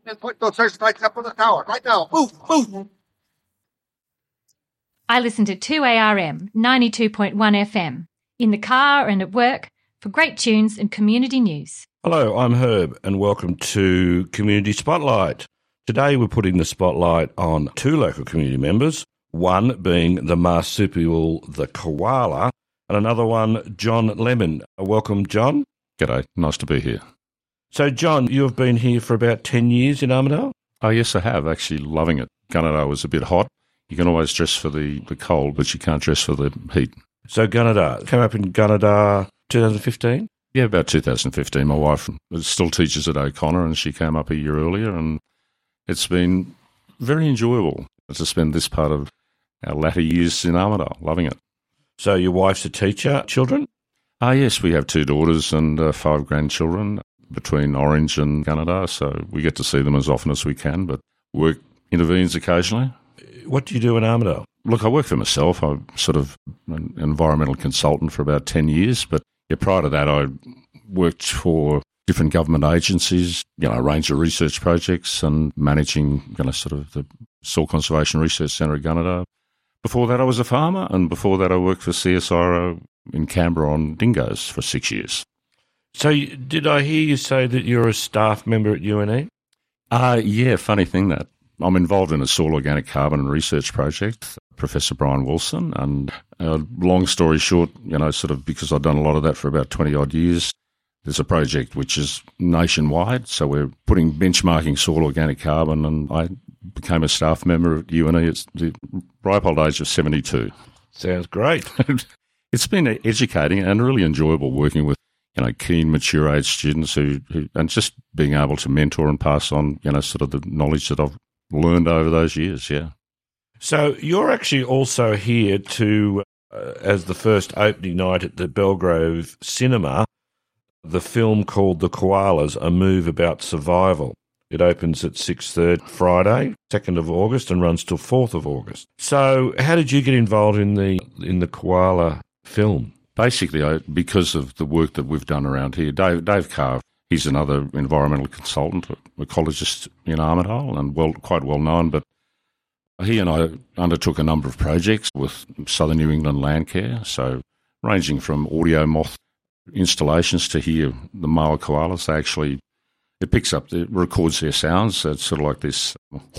I listen to 2ARM 92.1 FM in the car and at work for great tunes and community news. Hello, I'm Herb and welcome to Community Spotlight. Today we're putting the spotlight on two local community members, one being the marsupial, the koala, and another one, John Lemon. Welcome, John. G'day, nice to be here. So, John, you've been here for about 10 years in Armidale? Oh, yes, I have. Actually loving it. Gunnedah was a bit hot. You can always dress for the cold, but you can't dress for the heat. So, Gunnedah, came up in Gunnedah 2015? Yeah, about 2015. My wife still teaches at O'Connor, and she came up a year earlier, and it's been very enjoyable to spend this part of our latter years in Armidale. Loving it. So, your wife's a teacher, children? Yes, we have 2 daughters and 5 grandchildren between Orange and Gunnedah, so we get to see them as often as we can, but work intervenes occasionally. What do you do in Armidale? Look, I work for myself. I'm sort of an environmental consultant for about 10 years, but prior to that I worked for different government agencies, a range of research projects and managing, sort of the Soil Conservation Research Centre at Gunnedah. Before that I was a farmer, and before that I worked for CSIRO in Canberra on dingoes for 6 years. So did I hear you say that you're a staff member at UNE? Yeah, funny thing that. I'm involved in a soil organic carbon research project, Professor Brian Wilson, and long story short, sort of because I've done a lot of that for about 20-odd years, there's a project which is nationwide, so we're putting benchmarking soil organic carbon, and I became a staff member at UNE at the ripe old age of 72. Sounds great. It's been educating and really enjoyable working with keen, mature age students who and just being able to mentor and pass on, sort of the knowledge that I've learned over those years, yeah. So you're actually also here to, as the first opening night at the Belgrove Cinema, the film called The Koalas, A Move About Survival. It opens at 6:30 Friday, 2nd of August, and runs till 4th of August. So how did you get involved in the koala film? Basically, because of the work that we've done around here, Dave Carr, he's another environmental consultant, ecologist in Armidale, and quite well known, but he and I undertook a number of projects with Southern New England Landcare, so ranging from audio moth installations to hear the male koalas. It records their sounds, so it's sort of like this.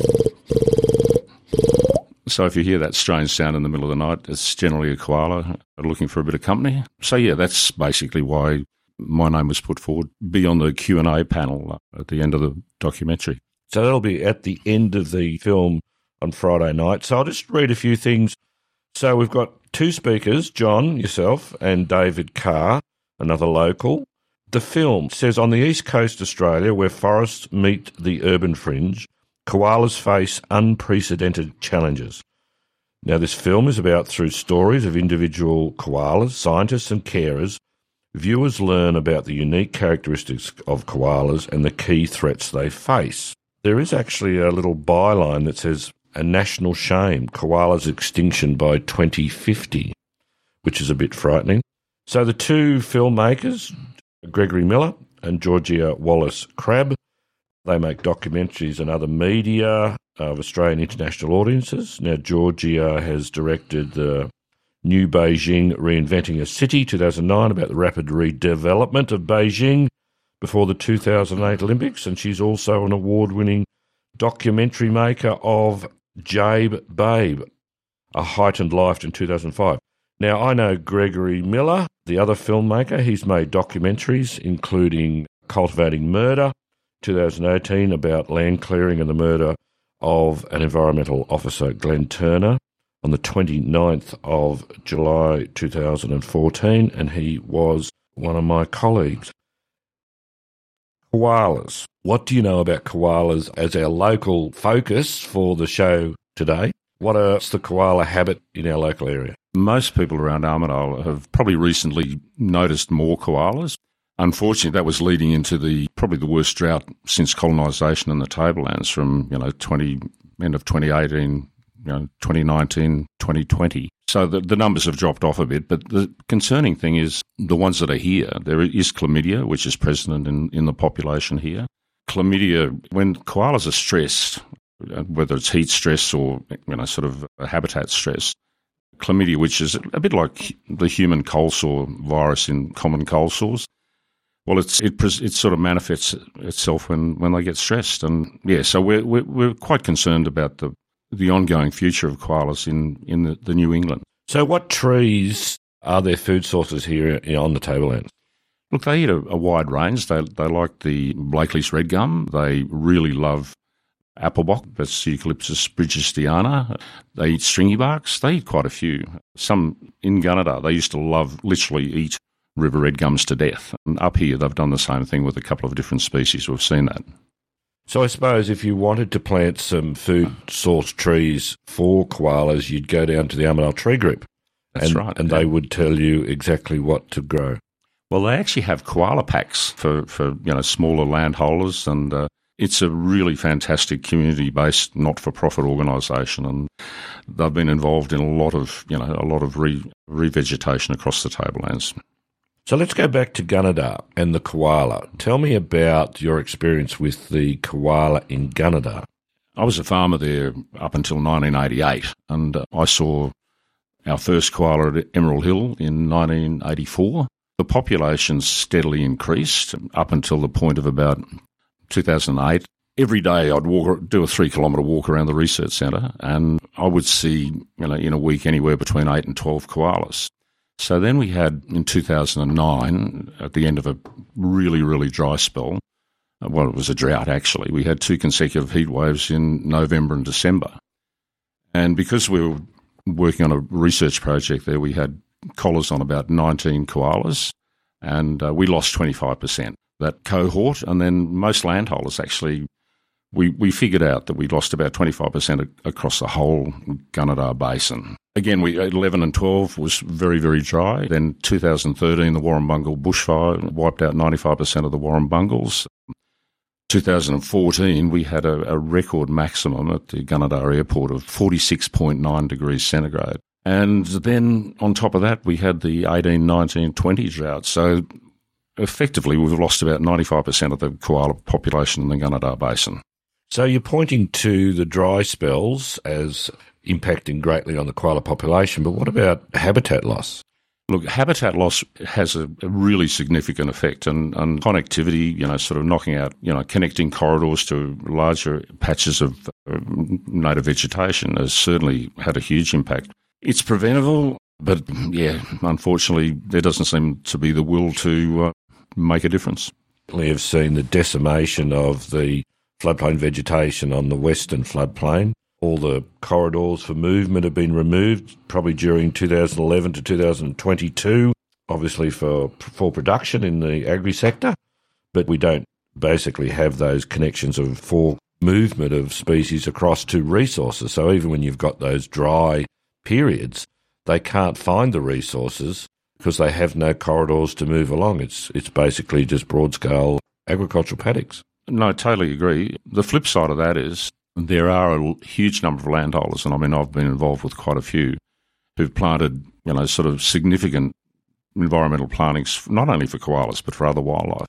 So if you hear that strange sound in the middle of the night, it's generally a koala looking for a bit of company. So yeah, that's basically why my name was put forward, be on the Q&A panel at the end of the documentary. So that'll be at the end of the film on Friday night. So I'll just read a few things. So we've got 2 speakers, John, yourself, and David Carr, another local. The film says, on the east coast Australia, where forests meet the urban fringe, koalas face unprecedented challenges. Now, this film is about, through stories of individual koalas, scientists and carers, viewers learn about the unique characteristics of koalas and the key threats they face. There is actually a little byline that says, a national shame, koalas' extinction by 2050, which is a bit frightening. So the 2 filmmakers, Gregory Miller and Georgia Wallace-Crabb, they make documentaries and other media of Australian international audiences. Now, Georgia has directed the New Beijing Reinventing a City, 2009, about the rapid redevelopment of Beijing before the 2008 Olympics, and she's also an award-winning documentary maker of Jabe Babe, A Heightened Life in 2005. Now, I know Gregory Miller, the other filmmaker. He's made documentaries, including Cultivating Murder, 2018, about land clearing and the murder of an environmental officer, Glenn Turner, on the 29th of July 2014, and he was one of my colleagues. Koalas. What do you know about koalas as our local focus for the show today? What's the koala habit in our local area? Most people around Armidale have probably recently noticed more koalas. Unfortunately, that was leading into probably the worst drought since colonisation in the tablelands from, end of 2018, 2019, 2020. So the numbers have dropped off a bit, but the concerning thing is the ones that are here. There is chlamydia, which is present in the population here. chlamydia, when koalas are stressed, whether it's heat stress or sort of a habitat stress, chlamydia, which is a bit like the human cold sore virus in common cold sores, well, it sort of manifests itself when they get stressed, and so we're quite concerned about the ongoing future of koalas in the New England. So, what trees are their food sources here on the Tablelands? Look, they eat a wide range. They like the Blakely's red gum. They really love applebock, that's Eucalyptus bridgestiana. They eat stringy barks. They eat quite a few. Some in Gunnedah, they used to literally eat river red gums to death. And up here, they've done the same thing with a couple of different species. We've seen that. So I suppose if you wanted to plant some food source trees for koalas, you'd go down to the Armidale Tree Group. That's right. And they would tell you exactly what to grow. Well, they actually have koala packs for smaller landholders, and it's a really fantastic community-based, not-for-profit organisation, and they've been involved in a lot of revegetation across the Tablelands. So let's go back to Gunnedah and the koala. Tell me about your experience with the koala in Gunnedah. I was a farmer there up until 1988, and I saw our first koala at Emerald Hill in 1984. The population steadily increased up until the point of about 2008. Every day I'd do a 3-kilometre walk around the research centre, and I would see, in a week anywhere between 8 and 12 koalas. So then we had, in 2009, at the end of a really, really dry spell, well, it was a drought actually, we had 2 consecutive heat waves in November and December. And because we were working on a research project there, we had collars on about 19 koalas, and we lost 25%. That cohort, and then most landholders actually, we figured out that we lost about 25% across the whole Gunnedah Basin. Again, 11 and 12 was very, very dry. Then 2013, the Warrumbungle bushfire wiped out 95% of the Warrumbungles. 2014, we had a record maximum at the Gunnedah Airport of 46.9 degrees centigrade. And then on top of that, we had the 18, 19, 20 drought. So effectively, we've lost about 95% of the koala population in the Gunnedah Basin. So you're pointing to the dry spells as impacting greatly on the koala population, but what about habitat loss? Look, habitat loss has a really significant effect, and connectivity, sort of knocking out, connecting corridors to larger patches of native vegetation has certainly had a huge impact. It's preventable, but unfortunately, there doesn't seem to be the will to make a difference. We have seen the decimation of the floodplain vegetation on the western floodplain. All the corridors for movement have been removed, probably during 2011 to 2022, obviously for production in the agri-sector, but we don't basically have those connections for movement of species across to resources. So even when you've got those dry periods, they can't find the resources because they have no corridors to move along. It's basically just broad-scale agricultural paddocks. No, I totally agree. The flip side of that is there are a huge number of landholders, and I mean, I've been involved with quite a few, who've planted, sort of significant environmental plantings, not only for koalas, but for other wildlife.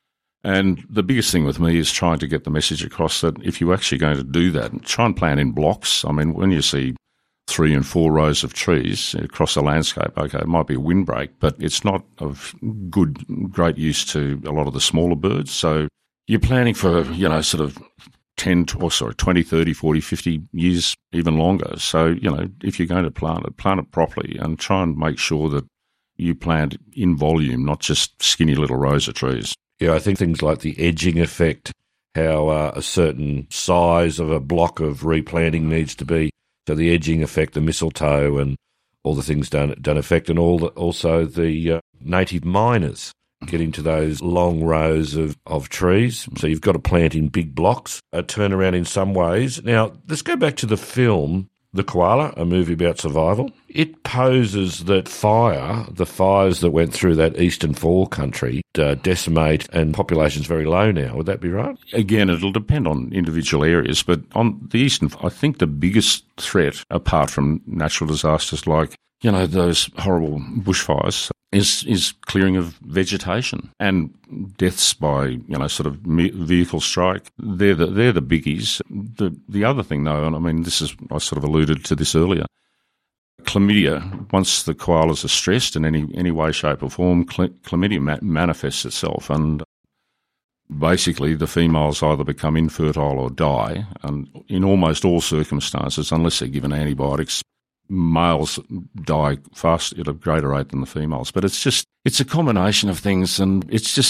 And the biggest thing with me is trying to get the message across that if you're actually going to do that, try and plant in blocks. I mean, when you see 3 and 4 rows of trees across the landscape, okay, it might be a windbreak, but it's not of great use to a lot of the smaller birds. So you're planning for, sort of 20, 30, 40, 50 years, even longer. So, if you're going to plant it properly and try and make sure that you plant in volume, not just skinny little rows of trees. Yeah, I think things like the edging effect, how a certain size of a block of replanting needs to be. So the edging effect, the mistletoe and all the things don't affect, and also the native miners get into those long rows of trees. So you've got to plant in big blocks, a turnaround in some ways. Now, let's go back to the film, The Koala, a movie about survival. It poses that the fires that went through that eastern fall country decimate, and population's very low now. Would that be right? Again, it'll depend on individual areas, but on the eastern, I think the biggest threat, apart from natural disasters like those horrible bushfires is clearing of vegetation and deaths by, sort of vehicle strike. They're the biggies. The other thing, though, and I mean, I sort of alluded to this earlier, chlamydia, once the koalas are stressed in any way, shape or form, chlamydia manifests itself, and basically the females either become infertile or die, and in almost all circumstances, unless they're given antibiotics, males die fast at a greater rate than the females. But it's a combination of things, and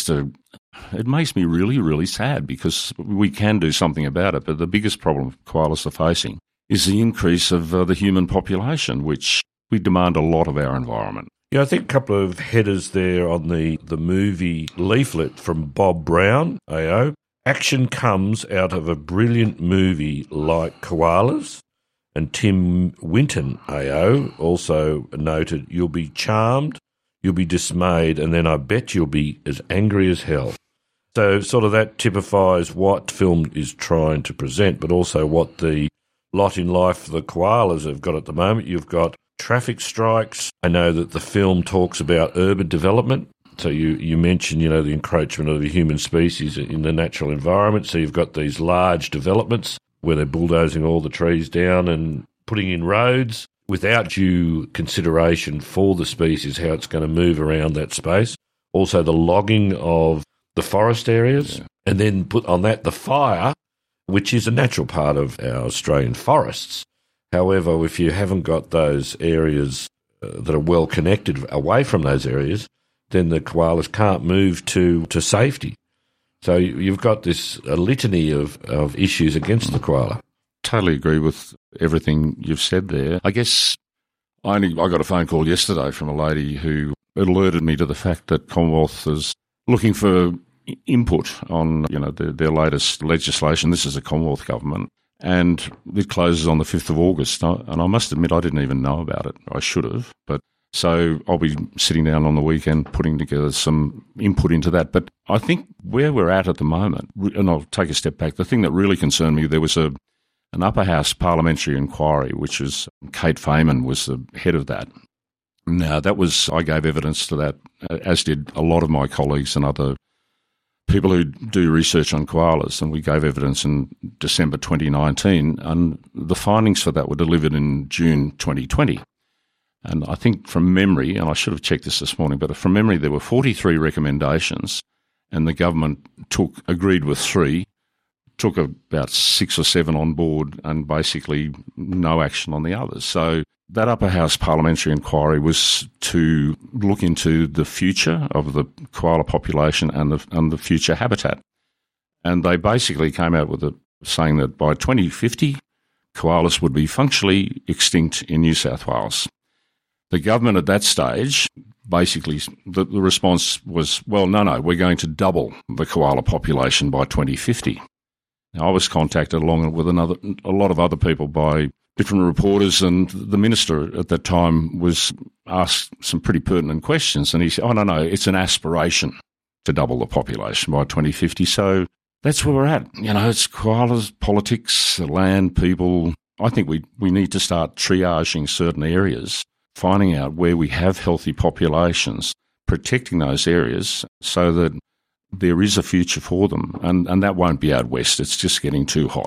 it makes me really, really sad because we can do something about it. But the biggest problem koalas are facing is the increase of the human population, which we demand a lot of our environment. Yeah, I think a couple of headers there on the movie leaflet from Bob Brown, AO. Action comes out of a brilliant movie like Koalas. And Tim Winton, AO, also noted, you'll be charmed, you'll be dismayed, and then I bet you'll be as angry as hell. So sort of that typifies what film is trying to present, but also what the lot in life for the koalas have got at the moment. You've got traffic strikes. I know that the film talks about urban development. So you mentioned, the encroachment of the human species in the natural environment. So you've got these large developments where they're bulldozing all the trees down and putting in roads without due consideration for the species, how it's going to move around that space. Also the logging of the forest areas, and then put on that the fire, which is a natural part of our Australian forests. However, if you haven't got those areas that are well connected away from those areas, then the koalas can't move to safety. So you've got a litany of issues against the koala. Totally agree with everything you've said there. I guess I got a phone call yesterday from a lady who alerted me to the fact that Commonwealth is looking for input on their latest legislation. This is a Commonwealth government, and it closes on the 5th of August. And I must admit I didn't even know about it. I should have, but. So I'll be sitting down on the weekend putting together some input into that. But I think where we're at the moment, and I'll take a step back, the thing that really concerned me, there was an upper house parliamentary inquiry, which was Kate Fayman was the head of that. Now, I gave evidence to that, as did a lot of my colleagues and other people who do research on koalas, and we gave evidence in December 2019, and the findings for that were delivered in June 2020. And I think from memory, and I should have checked this morning, but from memory there were 43 recommendations, and the government agreed with 3, took about 6 or 7 on board, and basically no action on the others. So that upper house parliamentary inquiry was to look into the future of the koala population and the future habitat. And they basically came out with saying that by 2050, koalas would be functionally extinct in New South Wales. The government at that stage, basically, the response was, well, no, we're going to double the koala population by 2050. Now, I was contacted along with a lot of other people by different reporters, and the minister at that time was asked some pretty pertinent questions, and he said, no, it's an aspiration to double the population by 2050. So that's where we're at. It's koalas, politics, land, people. I think we need to start triaging certain areas, finding out where we have healthy populations, protecting those areas so that there is a future for them. And that won't be out west. It's just getting too hot.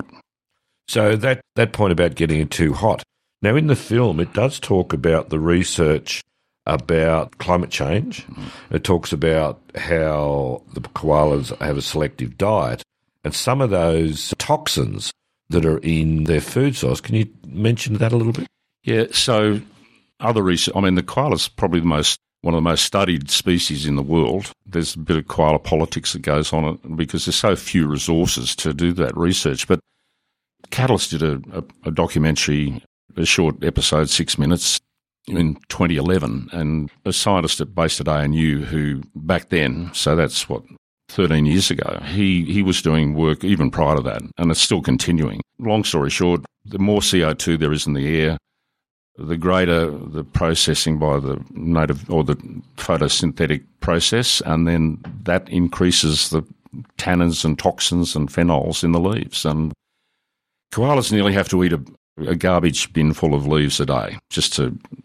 So that point about getting it too hot. Now, in the film, it does talk about the research about climate change. It talks about how the koalas have a selective diet and some of those toxins that are in their food source. Can you mention that a little bit? Yeah, so other research, the koala is probably one of the most studied species in the world. There's a bit of koala politics that goes on because there's so few resources to do that research. But Catalyst did a documentary, a short episode, 6 minutes, in 2011, and a scientist based at ANU who back then, so that's 13 years ago, he was doing work even prior to that, and it's still continuing. Long story short, the more CO2 there is in the air, the greater the processing by the native or the photosynthetic process, and then that increases the tannins and toxins and phenols in the leaves. And koalas nearly have to eat a garbage bin full of leaves a day, just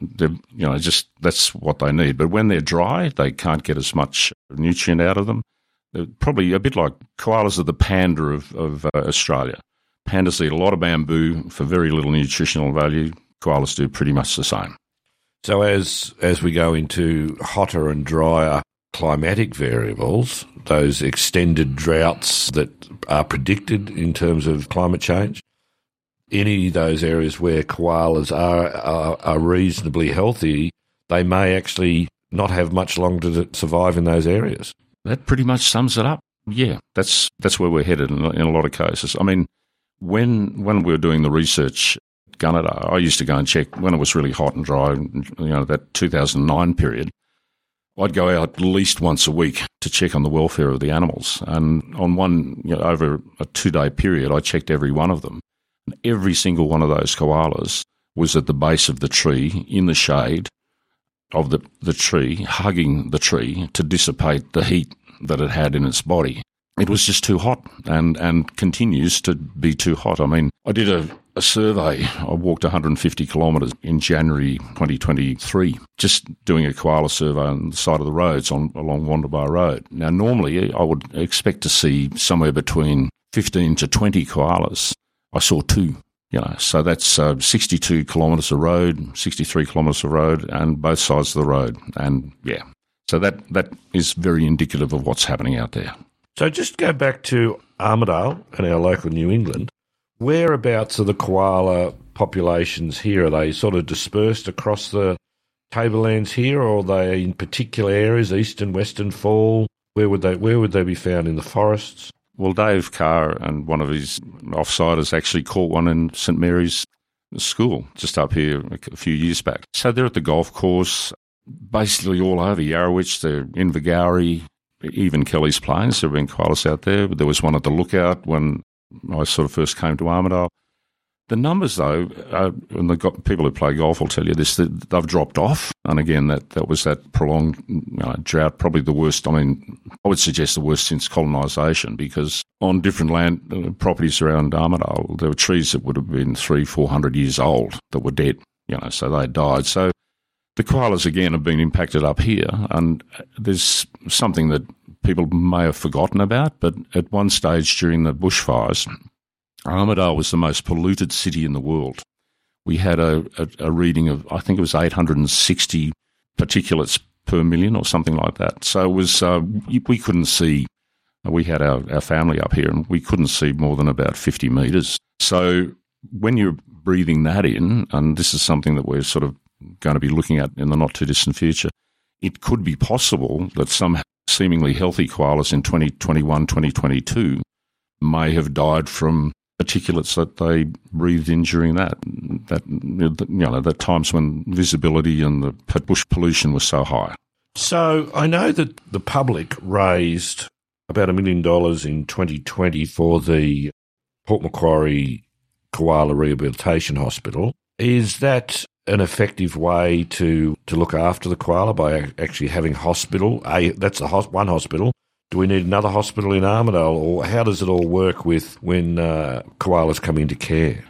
that's what they need. But when they're dry, they can't get as much nutrient out of them. They're probably a bit like koalas are the panda of Australia. Pandas eat a lot of bamboo for very little nutritional value. Koalas do pretty much the same. So as we go into hotter and drier climatic variables, those extended droughts that are predicted in terms of climate change, any of those areas where koalas are reasonably healthy, they may actually not have much longer to survive in those areas. That pretty much sums it up. Yeah, that's where we're headed in a lot of cases. I mean, when we were doing the research at Gunnedah, I used to go and check when it was really hot and dry, that 2009 period. I'd go out at least once a week to check on the welfare of the animals. And on over a 2-day period, I checked every one of them. And every single one of those koalas was at the base of the tree, in the shade of the tree, hugging the tree to dissipate the heat that it had in its body. It was just too hot and continues to be too hot. I mean, I did a survey. I walked 150 kilometres in January 2023, just doing a koala survey on the side of the roads along Wondabar Road. Now, normally I would expect to see somewhere between 15 to 20 koalas. I saw 2. So that's 62 kilometres of road, 63 kilometres of road, and both sides of the road. And yeah, so that is very indicative of what's happening out there. So just go back to Armidale and our local New England. Whereabouts are the koala populations here? Are they sort of dispersed across the tablelands here, or are they in particular areas, eastern, western fall? Where would they be found in the forests? Well, Dave Carr and one of his offsiders actually caught one in St Mary's School just up here a few years back. So they're at the golf course, basically all over Yarrowitch. They're in Vigauri, even Kelly's Plains. There have been koalas out there. There was one at the Lookout when I sort of first came to Armidale. The numbers, though, and the people who play golf will tell you this, that they've dropped off. And again, that was that prolonged drought, probably the worst. I mean, I would suggest the worst since colonisation, because on different land properties around Armidale, there were trees that would have been 300-400 years old that were dead, so they died. So the koalas, again, have been impacted up here. And there's something that people may have forgotten about, but at one stage during the bushfires, Armidale was the most polluted city in the world. We had a reading of, I think it was 860 particulates per million or something like that. So it was, we couldn't see, we had our family up here and we couldn't see more than about 50 metres. So when you're breathing that in, and this is something that we're sort of going to be looking at in the not too distant future, it could be possible that some seemingly healthy koalas in 2021, 2022 may have died from particulates that they breathed in during that times when visibility and the bush pollution was so high. So I know that the public raised about $1 million in 2020 for the Port Macquarie Koala Rehabilitation Hospital. Is that an effective way to look after the koala by actually having hospital? That's one hospital. Do we need another hospital in Armidale, or how does it all work with when koalas come into care?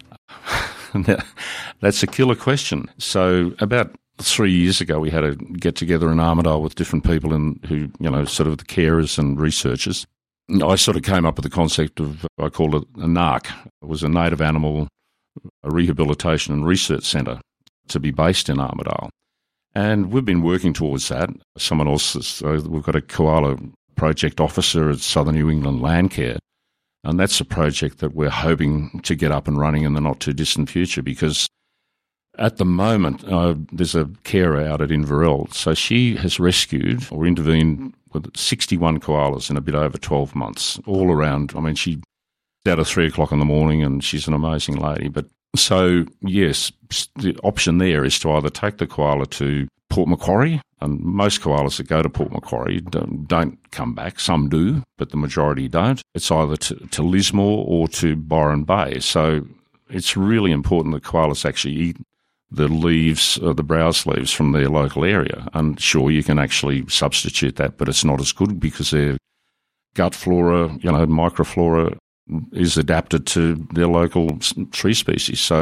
That's a killer question. So about 3 years ago, we had a get-together in Armidale with different people who sort of the carers and researchers. I sort of came up with the concept of, I called it a NARC. It was a Native Animal Rehabilitation and Research Centre to be based in Armidale. And we've been working towards that. Someone else, we've got a koala project officer at Southern New England Landcare, and that's a project that we're hoping to get up and running in the not-too-distant future, because at the moment there's a carer out at Inverell, so she has rescued or intervened with 61 koalas in a bit over 12 months, all around. I mean, she's out at 3 o'clock in the morning, and she's an amazing lady. But so, yes, the option there is to either take the koala to Port Macquarie, and most koalas that go to Port Macquarie don't come back. Some do, but the majority don't. It's either to Lismore or to Byron Bay. So it's really important that koalas actually eat the leaves, the browse leaves from their local area. And sure, you can actually substitute that, but it's not as good because their gut flora, microflora is adapted to their local tree species. So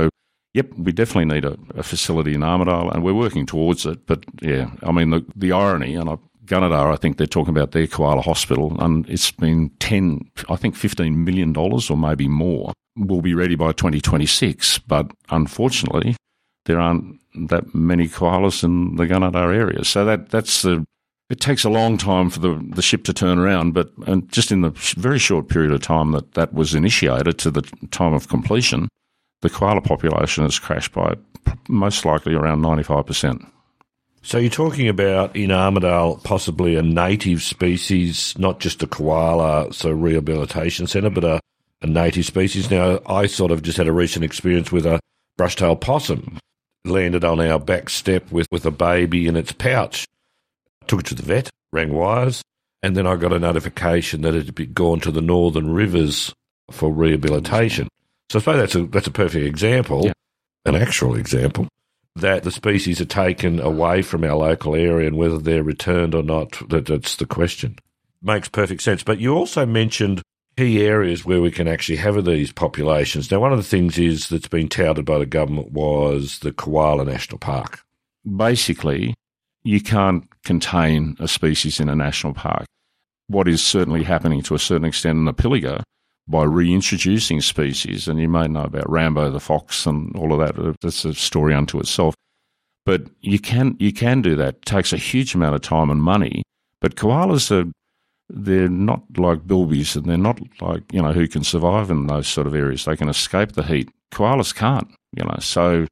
Yep, we definitely need a facility in Armidale, and we're working towards it. But yeah, I mean, the irony, and Gunnedah, I think they're talking about their koala hospital, and it's been $15 million or maybe more. Will be ready by 2026, but unfortunately, there aren't that many koalas in the Gunnedah area. So it takes a long time for the ship to turn around, and just in the very short period of time that was initiated to the time of completion, the koala population has crashed by most likely around 95%. So you're talking about in Armidale possibly a native species, not just a koala rehabilitation centre, but a native species. Now, I sort of just had a recent experience with a brush-tailed possum. Landed on our back step with a baby in its pouch. Took it to the vet, rang wires, and then I got a notification that it had been gone to the Northern Rivers for rehabilitation. So I suppose that's a perfect example, an actual example, that the species are taken away from our local area, and whether they're returned or not, that's the question. Makes perfect sense. But you also mentioned key areas where we can actually have these populations. Now, one of the things that's been touted by the government was the Koala National Park. Basically, you can't contain a species in a national park. What is certainly happening to a certain extent in the Pilliga by reintroducing species, and you may know about Rambo the fox and all of that. That's a story unto itself. But you can do that. It takes a huge amount of time and money. But koalas they're not like bilbies, and they're not like, who can survive in those sort of areas. They can escape the heat. Koalas can't, So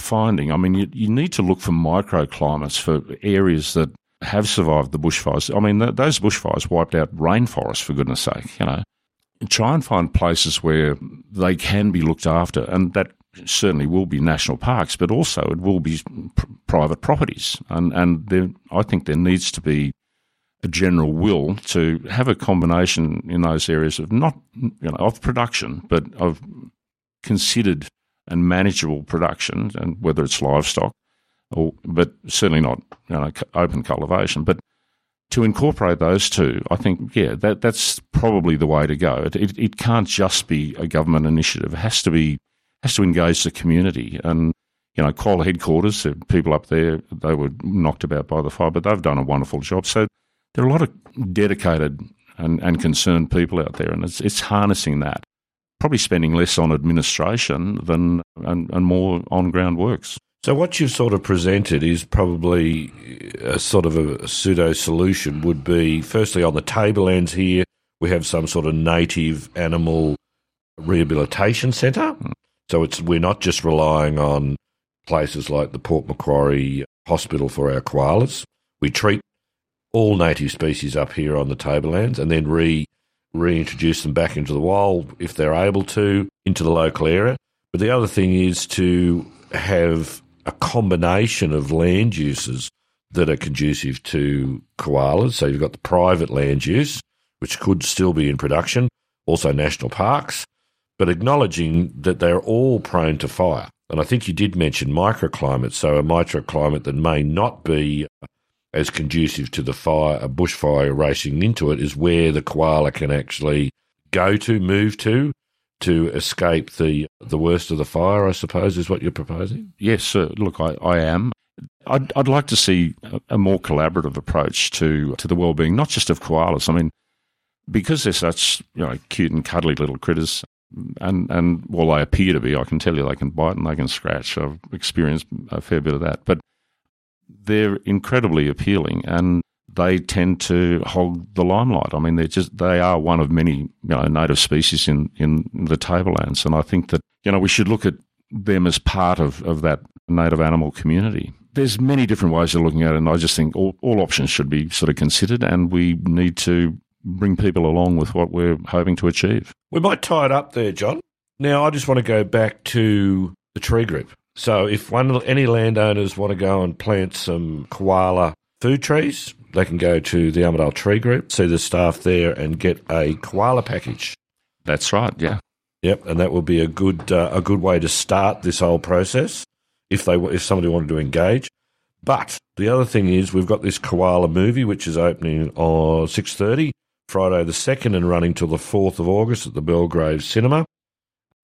you need to look for microclimates for areas that have survived the bushfires. I mean, those bushfires wiped out rainforests, for goodness sake, Try and find places where they can be looked after, and that certainly will be national parks, but also it will be private properties. And I think there needs to be a general will to have a combination in those areas of not, of production, but of considered and manageable production, and whether it's livestock, but certainly not open cultivation. But to incorporate those two, I think, that's probably the way to go. It can't just be a government initiative. It has to engage the community. And, Koala headquarters, people up there, they were knocked about by the fire, but they've done a wonderful job. So there are a lot of dedicated and concerned people out there, and it's harnessing that. Probably spending less on administration and more on ground works. So what you've sort of presented is probably a sort of a pseudo-solution would be, firstly, on the tablelands here, we have some sort of native animal rehabilitation centre. So we're not just relying on places like the Port Macquarie Hospital for our koalas. We treat all native species up here on the tablelands and then reintroduce them back into the wild, if they're able to, into the local area. But the other thing is to have a combination of land uses that are conducive to koalas. So you've got the private land use, which could still be in production, also national parks, but acknowledging that they're all prone to fire. And I think you did mention microclimates, so a microclimate that may not be as conducive to the fire, a bushfire racing into it, is where the koala can actually move to escape the worst of the fire, I suppose, is what you're proposing? Yes, look, I am. I'd like to see a more collaborative approach to the well-being, not just of koalas. I mean, because they're such cute and cuddly little critters, and well, they appear to be. I can tell you, they can bite and they can scratch. I've experienced a fair bit of that, but they're incredibly appealing, and they tend to hog the limelight. I mean, they are one of many native species in the tablelands, and I think that we should look at them as part of that native animal community. There's many different ways of looking at it, and I just think all options should be sort of considered, and we need to bring people along with what we're hoping to achieve. We might tie it up there, John. Now, I just want to go back to the tree group. So if any landowners want to go and plant some koala food trees, they can go to the Armidale Tree Group, see the staff there, and get a koala package. That's right, yeah. Yep, and that will be a good way to start this whole process if somebody wanted to engage. But the other thing is we've got this koala movie, which is opening on 6:30, Friday the 2nd, and running till the 4th of August at the Belgrave Cinema.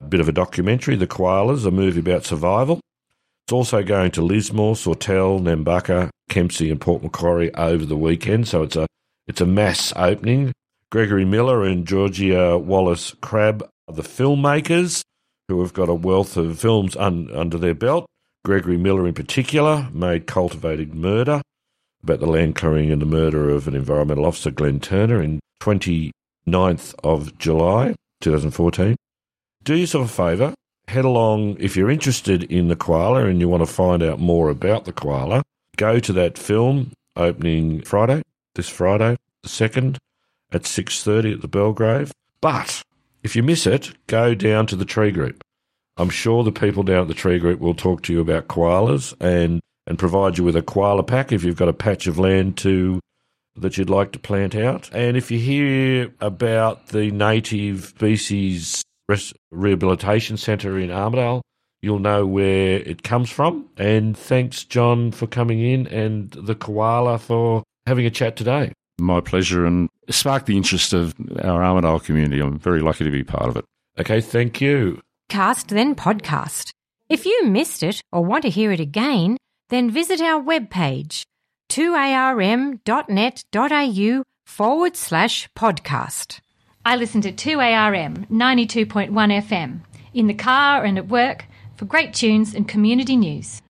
a bit of a documentary, The Koalas, a movie about survival. It's also going to Lismore, Sawtell, Nambucca, Kempsey and Port Macquarie over the weekend, so it's a mass opening. Gregory Miller and Georgia Wallace-Crabb are the filmmakers who have got a wealth of films under their belt. Gregory Miller in particular made Cultivating Murder, about the land clearing and the murder of an environmental officer, Glenn Turner, in 29th of July 2014. Do yourself a favour, head along, if you're interested in the koala and you want to find out more about the koala, go to that film opening this Friday, the 2nd, at 6:30 at the Belgrave. But if you miss it, go down to the Tree Group. I'm sure the people down at the Tree Group will talk to you about koalas and provide you with a koala pack if you've got a patch of land that you'd like to plant out. And if you hear about the Native Species Rehabilitation Centre in Armidale, you'll know where it comes from. And thanks, John, for coming in, and the koala for having a chat today. My pleasure, and sparked the interest of our Armidale community. I'm very lucky to be part of it. Okay, thank you. Cast then podcast. If you missed it or want to hear it again, then visit our webpage 2arm.net.au/podcast. I listen to 2ARM 92.1 FM in the car and at work for great tunes and community news.